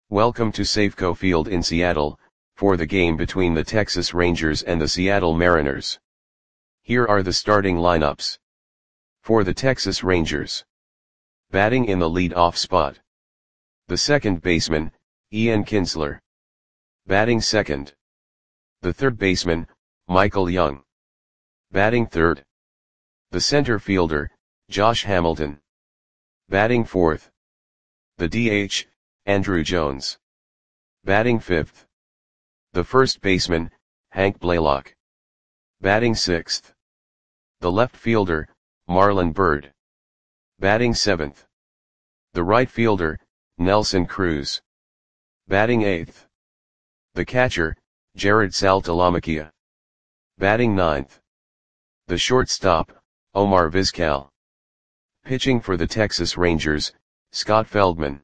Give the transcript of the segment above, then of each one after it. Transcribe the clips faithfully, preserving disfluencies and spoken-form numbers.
Welcome to Safeco Field in Seattle, for the game between the Texas Rangers and the Seattle Mariners. Here are the starting lineups. For the Texas Rangers. Batting in the lead-off spot. The second baseman, Ian Kinsler. Batting second. The third baseman, Michael Young. Batting third. The center fielder, Josh Hamilton. Batting fourth. The D H, Andruw Jones. Batting fifth. The first baseman, Hank Blalock. Batting sixth. The left fielder, Marlon Byrd. Batting seventh. The right fielder, Nelson Cruz. Batting eighth. The catcher, Jared Saltalamacchia. Batting ninth. The shortstop, Omar Vizquel. Pitching for the Texas Rangers, Scott Feldman.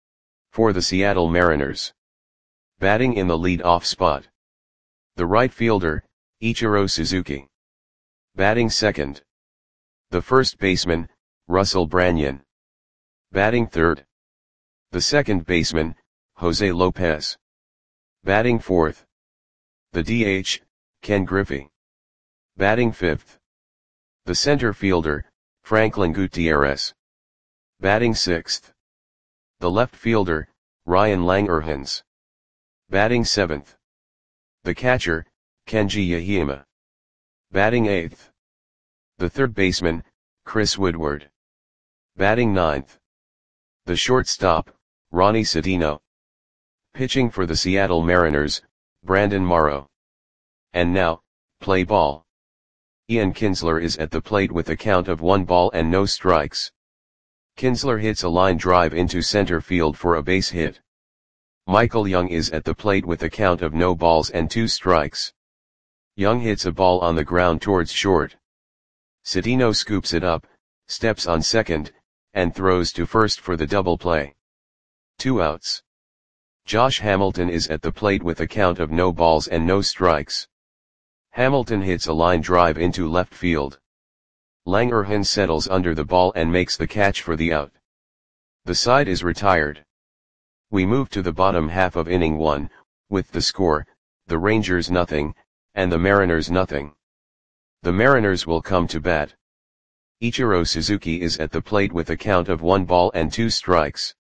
For the Seattle Mariners. Batting in the lead-off spot. The right fielder, Ichiro Suzuki. Batting second. The first baseman, Russell Branyan. Batting third. The second baseman, Jose Lopez. Batting fourth. The D H, Ken Griffey. Batting fifth. The center fielder, Franklin Gutierrez. Batting sixth. The left fielder, Ryan Langerhans. Batting seventh. The catcher, Kenji Yahima. Batting eighth. The third baseman, Chris Woodward. Batting ninth. The shortstop, Ronnie Sedino. Pitching for the Seattle Mariners, Brandon Morrow. And now, play ball. Ian Kinsler is at the plate with a count of one ball and no strikes. Kinsler hits a line drive into center field for a base hit. Michael Young is at the plate with a count of no balls and two strikes. Young hits a ball on the ground towards short. Sedino scoops it up, steps on second, and throws to first for the double play. Two outs. Josh Hamilton is at the plate with a count of no balls and no strikes. Hamilton hits a line drive into left field. Langerhans settles under the ball and makes the catch for the out. The side is retired. We move to the bottom half of inning one, with the score, the Rangers nothing, and the Mariners nothing. The Mariners will come to bat. Ichiro Suzuki is at the plate with a count of one ball and two strikes.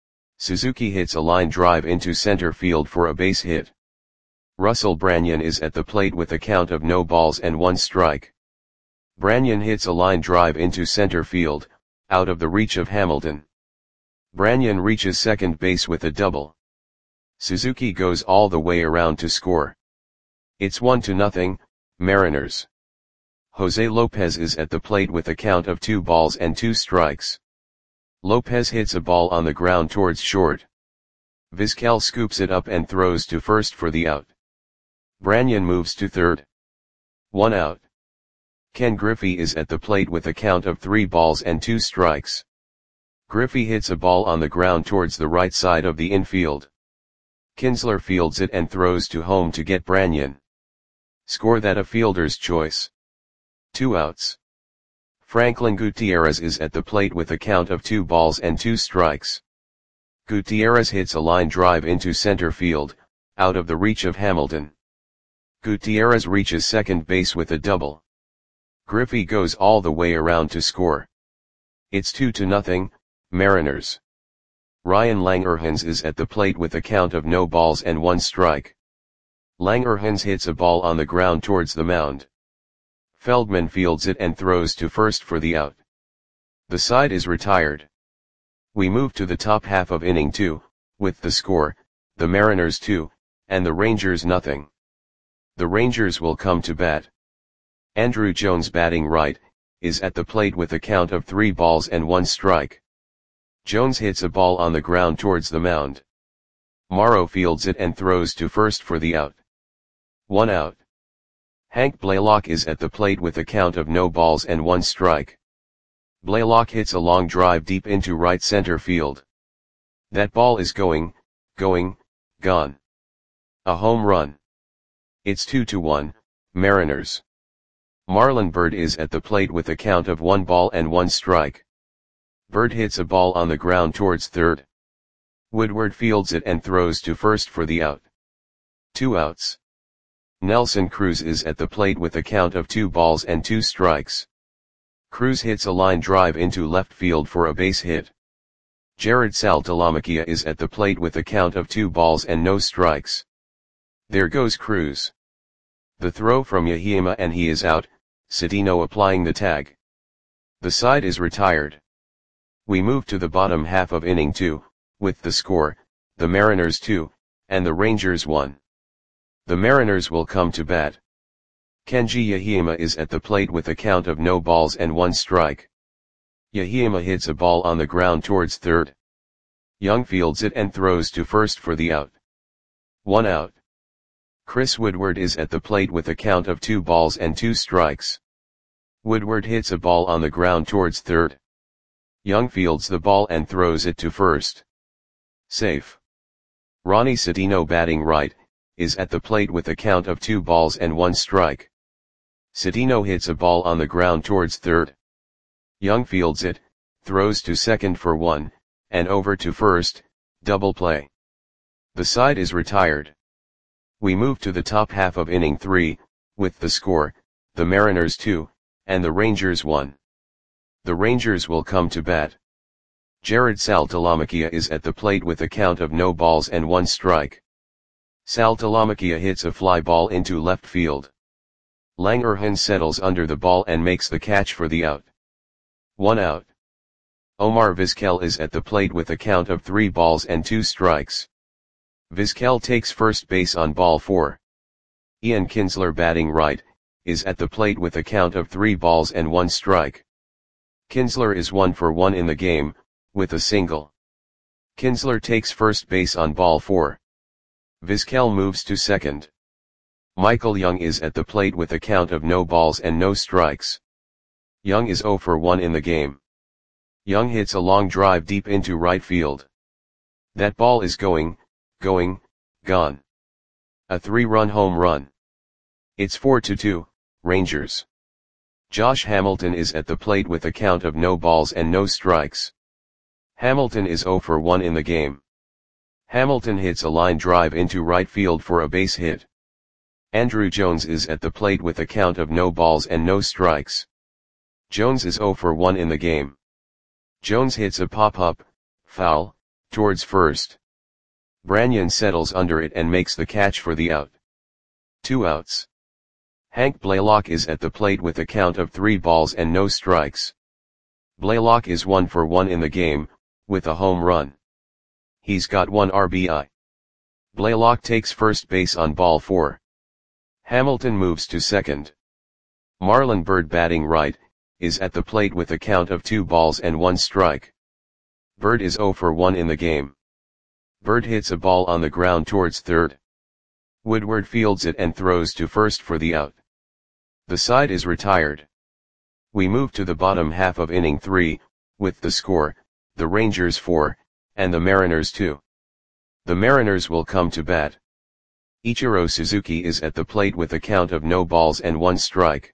Suzuki hits a line drive into center field for a base hit. Russell Branyan is at the plate with a count of no balls and one strike. Branyan hits a line drive into center field, out of the reach of Hamilton. Branyan reaches second base with a double. Suzuki goes all the way around to score. It's one to nothing, Mariners. Jose Lopez is at the plate with a count of two balls and two strikes. Lopez hits a ball on the ground towards short. Vizquel scoops it up and throws to first for the out. Branyan moves to third. One out. Ken Griffey is at the plate with a count of three balls and two strikes. Griffey hits a ball on the ground towards the right side of the infield. Kinsler fields it and throws to home to get Branyan. Score that a fielder's choice. Two outs. Franklin Gutierrez is at the plate with a count of two balls and two strikes. Gutierrez hits a line drive into center field, out of the reach of Hamilton. Gutierrez reaches second base with a double. Griffey goes all the way around to score. It's two to nothing, Mariners. Ryan Langerhans is at the plate with a count of no balls and one strike. Langerhans hits a ball on the ground towards the mound. Feldman fields it and throws to first for the out. The side is retired. We move to the top half of inning two, with the score, the Mariners two, and the Rangers nothing. The Rangers will come to bat. Andruw Jones batting right, is at the plate with a count of three balls and one strike. Jones hits a ball on the ground towards the mound. Morrow fields it and throws to first for the out. One out. Hank Blalock is at the plate with a count of no balls and one strike. Blalock hits a long drive deep into right center field. That ball is going, going, gone. A home run. It's two to one, Mariners. Marlon Byrd is at the plate with a count of one ball and one strike. Byrd hits a ball on the ground towards third. Woodward fields it and throws to first for the out. Two outs. Nelson Cruz is at the plate with a count of two balls and two strikes. Cruz hits a line drive into left field for a base hit. Jared Saltalamacchia is at the plate with a count of two balls and no strikes. There goes Cruz. The throw from Yahima and he is out, Citino applying the tag. The side is retired. We move to the bottom half of inning two, with the score, the Mariners two, and the Rangers one. The Mariners will come to bat. Kenji Yahima is at the plate with a count of no balls and one strike. Yahima hits a ball on the ground towards third. Young fields it and throws to first for the out. One out. Chris Woodward is at the plate with a count of two balls and two strikes. Woodward hits a ball on the ground towards third. Young fields the ball and throws it to first. Safe. Ronnie Citino, batting right, is at the plate with a count of two balls and one strike. Citino hits a ball on the ground towards third. Young fields it, throws to second for one, and over to first, double play. The side is retired. We move to the top half of inning three, with the score, the Mariners two, and the Rangers one. The Rangers will come to bat. Jared Saltalamacchia is at the plate with a count of no balls and one strike. Saltalamacchia hits a fly ball into left field. Langerhans settles under the ball and makes the catch for the out. One out. Omar Vizquel is at the plate with a count of three balls and two strikes. Vizquel takes first base on ball four. Ian Kinsler, batting right, is at the plate with a count of three balls and one strike. Kinsler is one for one in the game, with a single. Kinsler takes first base on ball four. Vizquel moves to second. Michael Young is at the plate with a count of no balls and no strikes. Young is zero for one in the game. Young hits a long drive deep into right field. That ball is going, going, gone. A three-run home run. It's four to two, Rangers. Josh Hamilton is at the plate with a count of no balls and no strikes. Hamilton is zero for one in the game. Hamilton hits a line drive into right field for a base hit. Andrew Jones is at the plate with a count of no balls and no strikes. Jones is zero for one in the game. Jones hits a pop-up, foul, towards first. Branyan settles under it and makes the catch for the out. Two outs. Hank Blaylock is at the plate with a count of three balls and no strikes. Blaylock is one for one in the game, with a home run. He's got one R B I. Blaylock takes first base on ball four. Hamilton moves to second. Marlon Byrd, batting right, is at the plate with a count of two balls and one strike. Byrd is zero for one in the game. Byrd hits a ball on the ground towards third. Woodward fields it and throws to first for the out. The side is retired. We move to the bottom half of inning three, with the score, the Rangers four, and the Mariners two. The Mariners will come to bat. Ichiro Suzuki is at the plate with a count of no balls and one strike.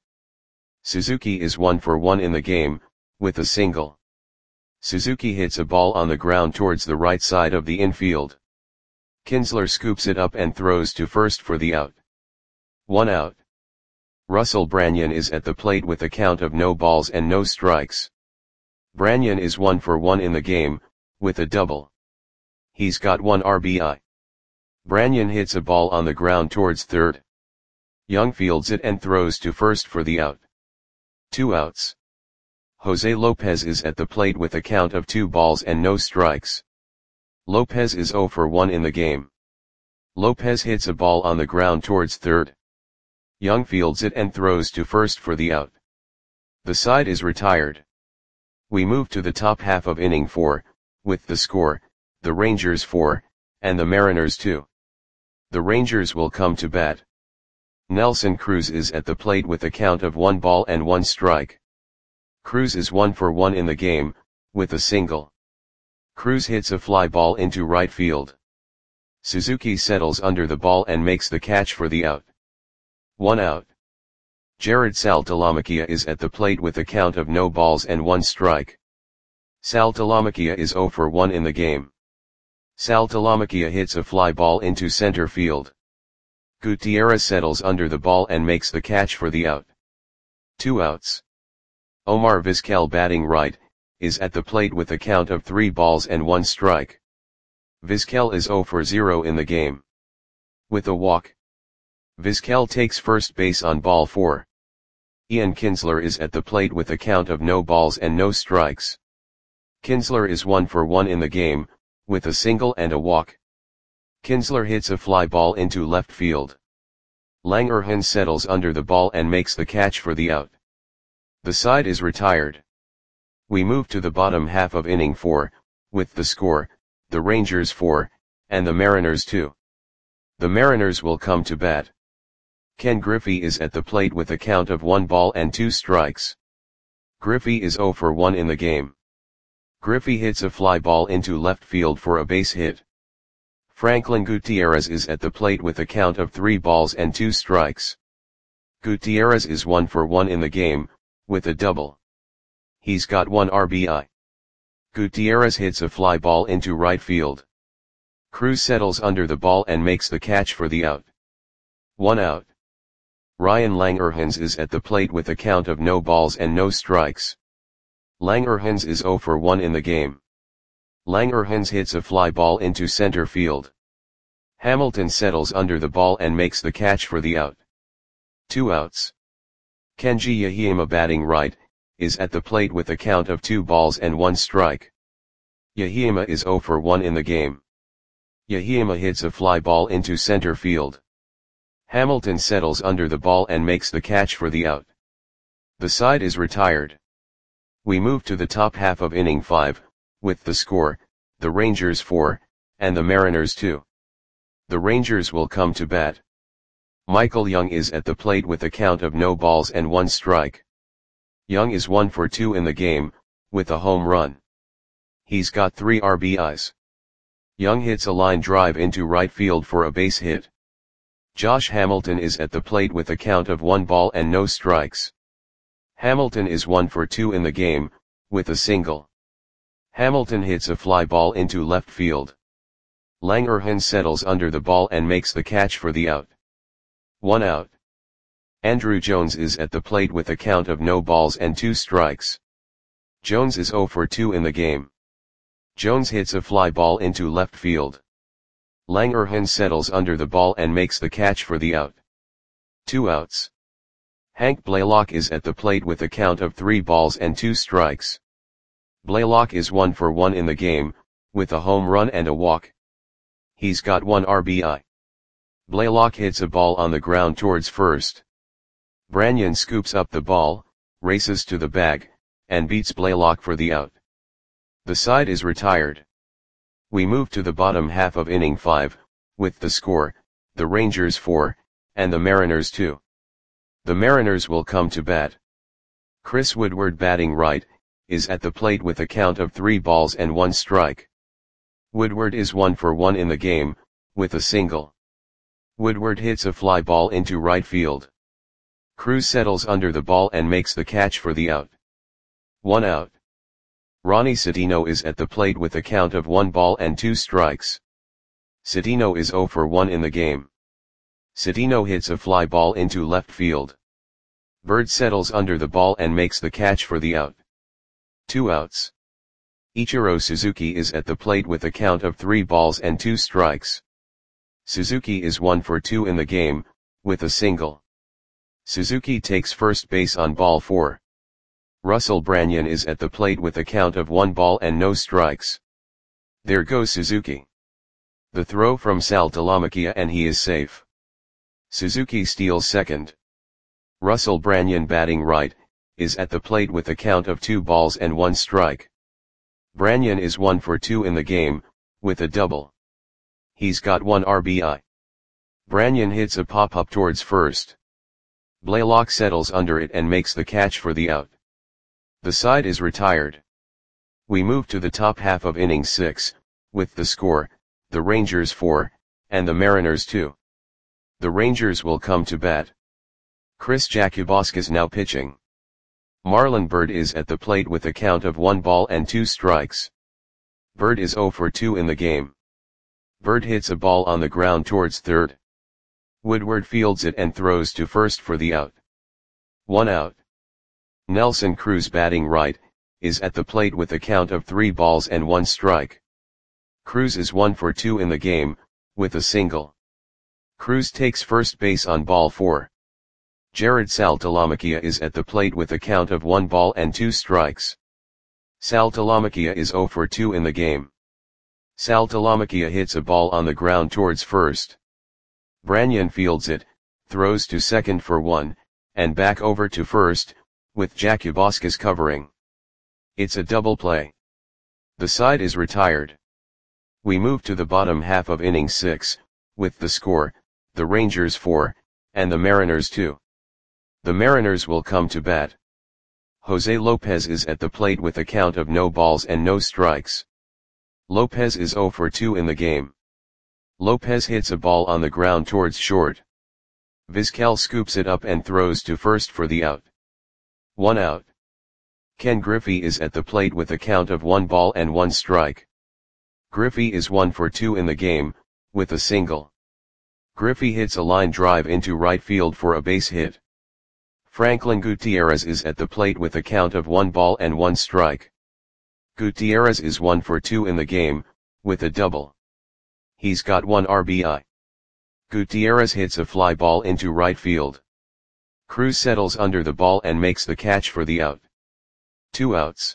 Suzuki is one for one in the game, with a single. Suzuki hits a ball on the ground towards the right side of the infield. Kinsler scoops it up and throws to first for the out. One out. Russell Branyan is at the plate with a count of no balls and no strikes. Branyan is one for one in the game, with a double. He's got one R B I. Branyan hits a ball on the ground towards third. Young fields it and throws to first for the out. Two outs. Jose Lopez is at the plate with a count of two balls and no strikes. Lopez is zero for one in the game. Lopez hits a ball on the ground towards third. Young fields it and throws to first for the out. The side is retired. We move to the top half of inning four, with the score, the Rangers four, and the Mariners two. The Rangers will come to bat. Nelson Cruz is at the plate with a count of one ball and one strike. Cruz is one for one in the game, with a single. Cruz hits a fly ball into right field. Suzuki settles under the ball and makes the catch for the out. One out. Jared Saltalamacchia is at the plate with a count of no balls and one strike. Saltalamacchia is zero for one in the game. Saltalamacchia hits a fly ball into center field. Gutierrez settles under the ball and makes the catch for the out. Two outs. Omar Vizquel batting right, is at the plate with a count of three balls and one strike. Vizquel is zero for zero in the game. With a walk, Vizquel takes first base on ball four. Ian Kinsler is at the plate with a count of no balls and no strikes. Kinsler is one for one in the game, with a single and a walk. Kinsler hits a fly ball into left field. Langerhans settles under the ball and makes the catch for the out. The side is retired. We move to the bottom half of inning four, with the score, the Rangers four, and the Mariners two. The Mariners will come to bat. Ken Griffey is at the plate with a count of one ball and two strikes. Griffey is zero for one in the game. Griffey hits a fly ball into left field for a base hit. Franklin Gutierrez is at the plate with a count of three balls and two strikes. Gutierrez is one for one in the game, with a double. He's got one R B I. Gutierrez hits a fly ball into right field. Cruz settles under the ball and makes the catch for the out. One out. Ryan Langerhans is at the plate with a count of no balls and no strikes. Langerhans is zero for one in the game. Langerhans hits a fly ball into center field. Hamilton settles under the ball and makes the catch for the out. Two outs. Kenji Yahima batting right, is at the plate with a count of two balls and one strike. Yahima is zero for one in the game. Yahima hits a fly ball into center field. Hamilton settles under the ball and makes the catch for the out. The side is retired. We move to the top half of inning five, with the score, the Rangers four, and the Mariners two. The Rangers will come to bat. Michael Young is at the plate with a count of no balls and one strike. Young is one for two in the game, with a home run. He's got three R B Is. Young hits a line drive into right field for a base hit. Josh Hamilton is at the plate with a count of one ball and no strikes. Hamilton is one for two in the game, with a single. Hamilton hits a fly ball into left field. Langerhans settles under the ball and makes the catch for the out. One out. Andrew Jones is at the plate with a count of no balls and two strikes. Jones is zero for two in the game. Jones hits a fly ball into left field. Langerhans settles under the ball and makes the catch for the out. Two outs. Hank Blaylock is at the plate with a count of three balls and two strikes. Blaylock is one for one in the game, with a home run and a walk. He's got one R B I. Blaylock hits a ball on the ground towards first. Branyan scoops up the ball, races to the bag, and beats Blaylock for the out. The side is retired. We move to the bottom half of inning five, with the score, the Rangers four, and the Mariners two. The Mariners will come to bat. Chris Woodward batting right, is at the plate with a count of three balls and one strike. Woodward is one for one in the game, with a single. Woodward hits a fly ball into right field. Cruz settles under the ball and makes the catch for the out. One out. Ronnie Citino is at the plate with a count of one ball and two strikes. Citino is zero for one in the game. Citino hits a fly ball into left field. Bird settles under the ball and makes the catch for the out. Two outs. Ichiro Suzuki is at the plate with a count of three balls and two strikes. Suzuki is one for two in the game, with a single. Suzuki takes first base on ball four. Russell Branyan is at the plate with a count of one ball and no strikes. There goes Suzuki. The throw from Saltalamacchia and he is safe. Suzuki steals second. Russell Branyan batting right, is at the plate with a count of two balls and one strike. Branyan is one for two in the game, with a double. He's got one R B I. Branyan hits a pop-up towards first. Blaylock settles under it and makes the catch for the out. The side is retired. We move to the top half of inning six, with the score, the Rangers four, and the Mariners two. The Rangers will come to bat. Chris Jakubowski's now pitching. Marlon Byrd is at the plate with a count of one ball and two strikes. Byrd is zero for two in the game. Bird hits a ball on the ground towards third. Woodward fields it and throws to first for the out. One out. Nelson Cruz, batting right, is at the plate with a count of three balls and one strike. Cruz is one for two in the game, with a single. Cruz takes first base on ball four. Jared Saltalamacchia is at the plate with a count of one ball and two strikes. Saltalamacchia is zero for two in the game. Saltalamacchia hits a ball on the ground towards first. Branyan fields it, throws to second for one, and back over to first, with Jacubowskis covering. It's a double play. The side is retired. We move to the bottom half of inning six, with the score, the Rangers four, and the Mariners two. The Mariners will come to bat. Jose Lopez is at the plate with a count of no balls and no strikes. Lopez is zero for two in the game. Lopez hits a ball on the ground towards short. Vizquel scoops it up and throws to first for the out. One out. Ken Griffey is at the plate with a count of one ball and one strike. Griffey is one for two in the game, with a single. Griffey hits a line drive into right field for a base hit. Franklin Gutierrez is at the plate with a count of one ball and one strike. Gutierrez is one for two in the game, with a double. He's got one R B I. Gutierrez hits a fly ball into right field. Cruz settles under the ball and makes the catch for the out. Two outs.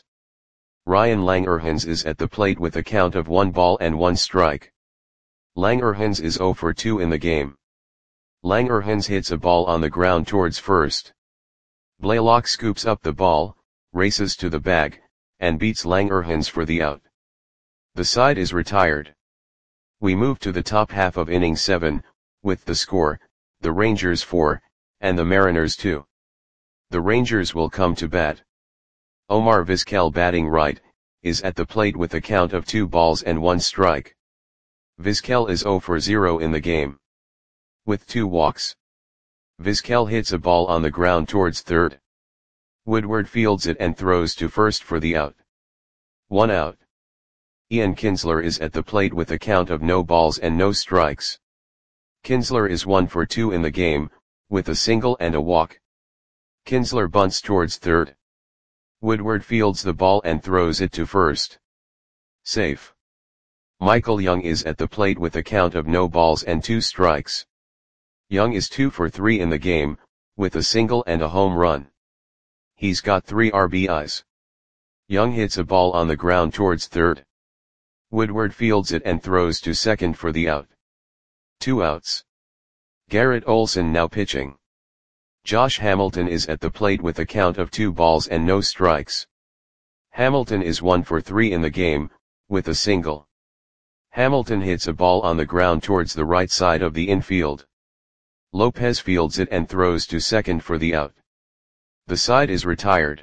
Ryan Langerhans is at the plate with a count of one ball and one strike. Langerhans is zero for two in the game. Langerhans hits a ball on the ground towards first. Blaylock scoops up the ball, races to the bag, and beats Langerhans for the out. The side is retired. We move to the top half of inning seven, with the score, the Rangers four, and the Mariners two. The Rangers will come to bat. Omar Vizquel, batting right, is at the plate with a count of two balls and one strike. Vizquel is zero for zero in the game. With two walks. Vizquel hits a ball on the ground towards third. Woodward fields it and throws to first for the out. One out. Ian Kinsler is at the plate with a count of no balls and no strikes. Kinsler is one for two in the game, with a single and a walk. Kinsler bunts towards third. Woodward fields the ball and throws it to first. Safe. Michael Young is at the plate with a count of no balls and two strikes. Young is two for three in the game, with a single and a home run. He's got three R B Is. Young hits a ball on the ground towards third. Woodward fields it and throws to second for the out. Two outs. Garrett Olson now pitching. Josh Hamilton is at the plate with a count of two balls and no strikes. Hamilton is one for three in the game, with a single. Hamilton hits a ball on the ground towards the right side of the infield. Lopez fields it and throws to second for the out. The side is retired.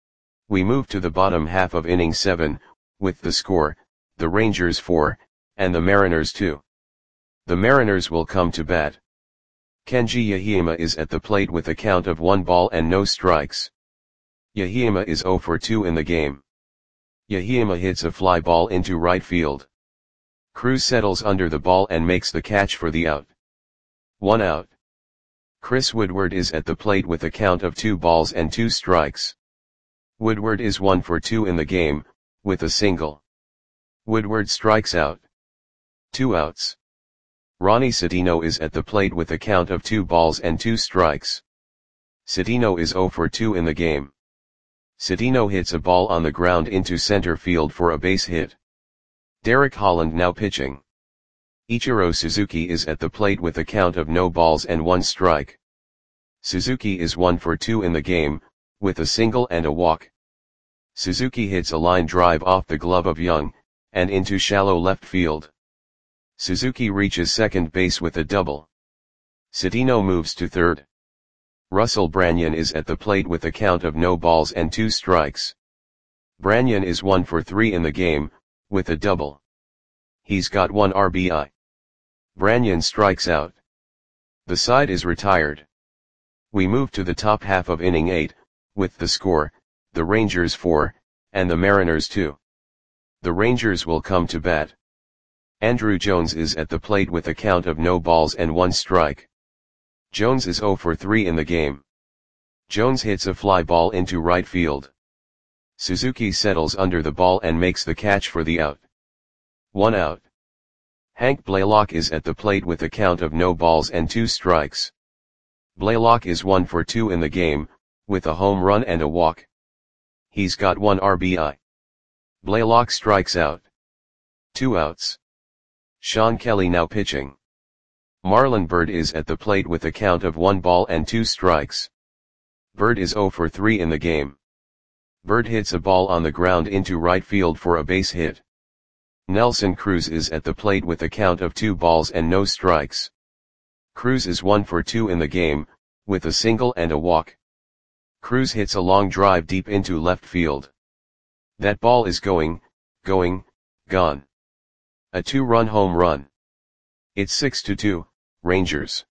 We move to the bottom half of inning seven, with the score, the Rangers four, and the Mariners two. The Mariners will come to bat. Kenji Yahima is at the plate with a count of one ball and no strikes. Yahima is zero for two in the game. Yahima hits a fly ball into right field. Cruz settles under the ball and makes the catch for the out. One out. Chris Woodward is at the plate with a count of two balls and two strikes. Woodward is one for two in the game, with a single. Woodward strikes out. Two outs. Ronnie Cedeno is at the plate with a count of two balls and two strikes. Cedeno is zero for two in the game. Cedeno hits a ball on the ground into center field for a base hit. Derek Holland now pitching. Ichiro Suzuki is at the plate with a count of no balls and one strike. Suzuki is one for two in the game, with a single and a walk. Suzuki hits a line drive off the glove of Young, and into shallow left field. Suzuki reaches second base with a double. Cedeno moves to third. Russell Branyan is at the plate with a count of no balls and two strikes. Branyan is one for three in the game, with a double. He's got one R B I. Branyan strikes out. The side is retired. We move to the top half of inning eight, with the score, the Rangers four, and the Mariners two. The Rangers will come to bat. Andruw Jones is at the plate with a count of no balls and one strike. Jones is zero for three in the game. Jones hits a fly ball into right field. Suzuki settles under the ball and makes the catch for the out. One out. Hank Blaylock is at the plate with a count of no balls and two strikes. Blaylock is one for two in the game, with a home run and a walk. He's got one R B I. Blaylock strikes out. Two outs. Sean Kelly now pitching. Marlon Byrd is at the plate with a count of one ball and two strikes. Byrd is zero for three in the game. Byrd hits a ball on the ground into right field for a base hit. Nelson Cruz is at the plate with a count of two balls and no strikes. Cruz is one for two in the game, with a single and a walk. Cruz hits a long drive deep into left field. That ball is going, going, gone. A two-run home run. It's six to two, Rangers.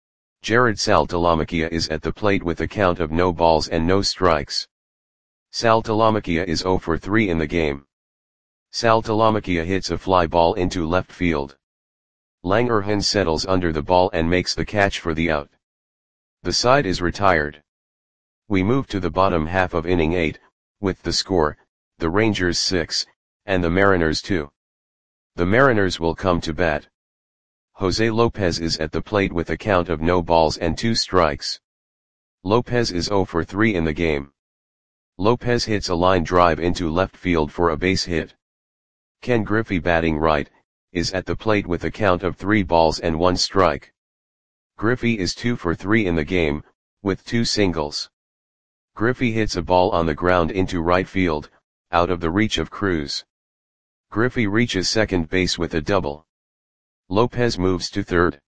Jared Saltalamacchia is at the plate with a count of no balls and no strikes. Saltalamacchia is zero for three in the game. Saltalamacchia hits a fly ball into left field. Langerhans settles under the ball and makes the catch for the out. The side is retired. We move to the bottom half of inning eight, with the score, the Rangers six, and the Mariners two. The Mariners will come to bat. Jose Lopez is at the plate with a count of no balls and two strikes. Lopez is zero for three in the game. Lopez hits a line drive into left field for a base hit. Ken Griffey, batting right, is at the plate with a count of three balls and one strike. Griffey is two for three in the game, with two singles. Griffey hits a ball on the ground into right field, out of the reach of Cruz. Griffey reaches second base with a double. Lopez moves to third.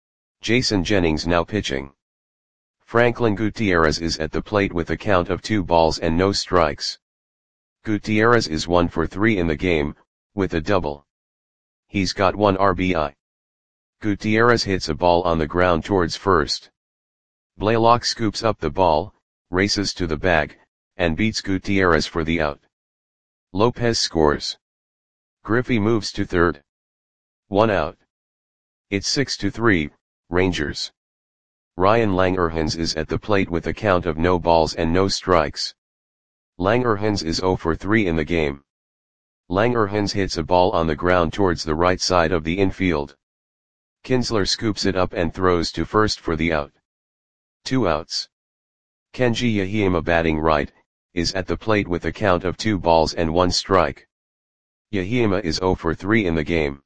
Jason Jennings now pitching. Franklin Gutierrez is at the plate with a count of two balls and no strikes. Gutierrez is one for three in the game, with a double. He's got one R B I. Gutierrez hits a ball on the ground towards first. Blaylock scoops up the ball, races to the bag, and beats Gutierrez for the out. Lopez scores. Griffey moves to third. One out. It's six to three, Rangers. Ryan Langerhans is at the plate with a count of no balls and no strikes. Langerhans is zero for three in the game. Langerhans hits a ball on the ground towards the right side of the infield. Kinsler scoops it up and throws to first for the out. Two outs. Kenji Yahima, batting right, is at the plate with a count of two balls and one strike. Yahima is zero for three in the game.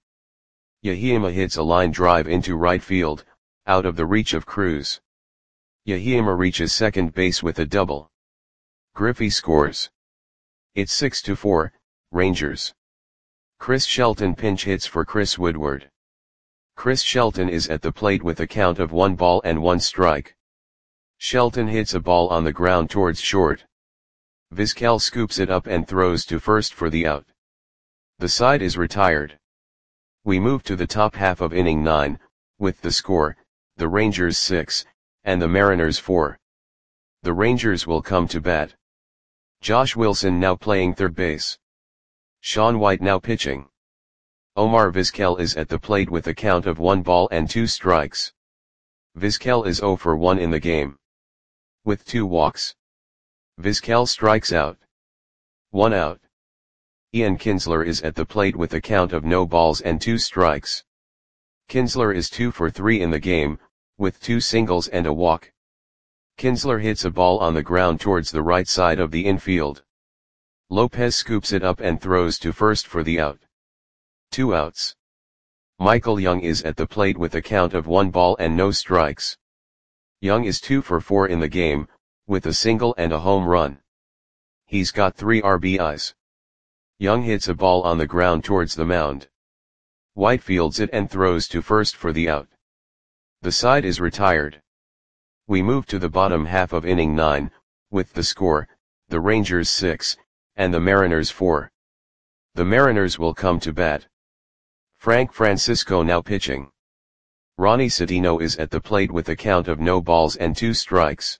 Yahima hits a line drive into right field, out of the reach of Cruz. Yahima reaches second base with a double. Griffey scores. It's six to four, Rangers. Chris Shelton pinch hits for Chris Woodward. Chris Shelton is at the plate with a count of one ball and one strike. Shelton hits a ball on the ground towards short. Vizquel scoops it up and throws to first for the out. The side is retired. We move to the top half of inning nine, with the score, the Rangers six, and the Mariners four. The Rangers will come to bat. Josh Wilson now playing third base. Sean White now pitching. Omar Vizquel is at the plate with a count of one ball and two strikes. Vizquel is zero for one in the game. With two walks. Vizquel strikes out. One out. Ian Kinsler is at the plate with a count of no balls and two strikes. Kinsler is two for three in the game, with two singles and a walk. Kinsler hits a ball on the ground towards the right side of the infield. Lopez scoops it up and throws to first for the out. Two outs. Michael Young is at the plate with a count of one ball and no strikes. Young is two for four in the game, with a single and a home run. He's got three R B Is. Young hits a ball on the ground towards the mound. White fields it and throws to first for the out. The side is retired. We move to the bottom half of inning nine, with the score, the Rangers six, and the Mariners four. The Mariners will come to bat. Frank Francisco now pitching. Ronnie Cedeno is at the plate with a count of no balls and two strikes.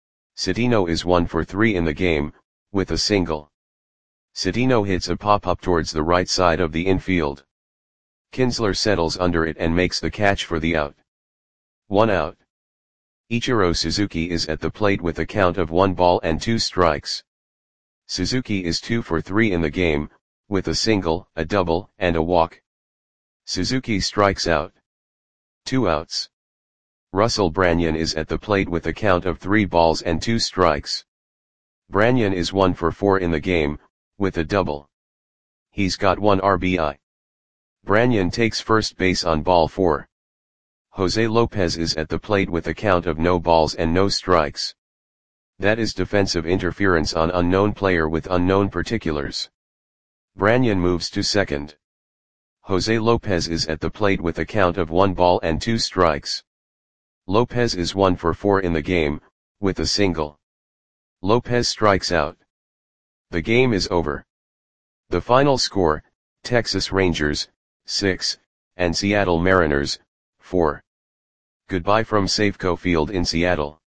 Cedeno is one for three in the game, with a single. Cedeno hits a pop-up towards the right side of the infield. Kinsler settles under it and makes the catch for the out. One out. Ichiro Suzuki is at the plate with a count of one ball and two strikes. Suzuki is two for three in the game, with a single, a double, and a walk. Suzuki strikes out. Two outs. Russell Branyan is at the plate with a count of three balls and two strikes. Branyan is one for four in the game, with a double. He's got one R B I. Branyan takes first base on ball four. Jose Lopez is at the plate with a count of no balls and no strikes. That is defensive interference on unknown player with unknown particulars. Branyan moves to second. Jose Lopez is at the plate with a count of one ball and two strikes. Lopez is one for four in the game, with a single. Lopez strikes out. The game is over. The final score, Texas Rangers, six, and Seattle Mariners, four. Goodbye from Safeco Field in Seattle.